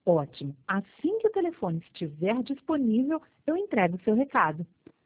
Ótimo. Assim que o telefone estiver disponível, eu entrego o seu recado.